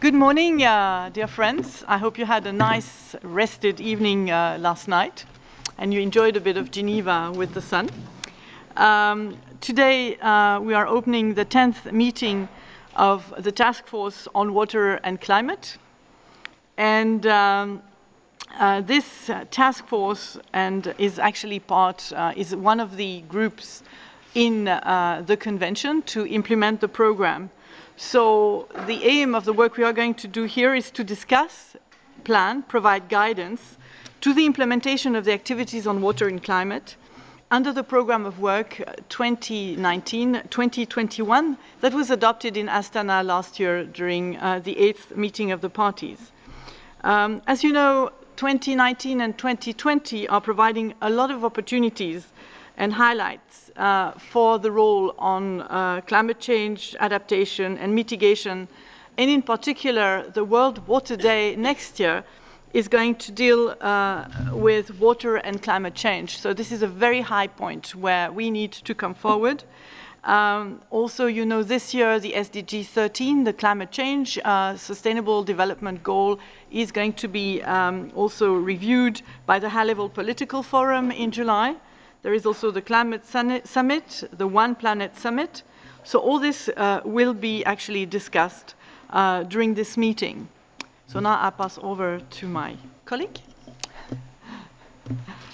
Good morning, dear friends. I hope you had a nice rested evening last night and you enjoyed a bit of Geneva with the sun. Today we are opening the 10th meeting of the Task Force on Water and Climate. And this task force is actually is one of the groups in the convention to implement the program. So the aim of the work we are going to do here is to discuss, plan, provide guidance to the implementation of the activities on water and climate under the program of work 2019-2021 that was adopted in Astana last year during the 8th meeting of the parties. As you know, 2019 and 2020 are providing a lot of opportunities and highlights for the role on climate change, adaptation and mitigation. And in particular, the World Water Day next year is going to deal with water and climate change. So this is a very high point where we need to come forward. Also, you know, this year the SDG 13, the climate change sustainable development goal, is going to be also reviewed by the high-level political forum in July. There is also the Climate Summit, the One Planet Summit. So all this will be actually discussed during this meeting. So now I pass over to my colleague.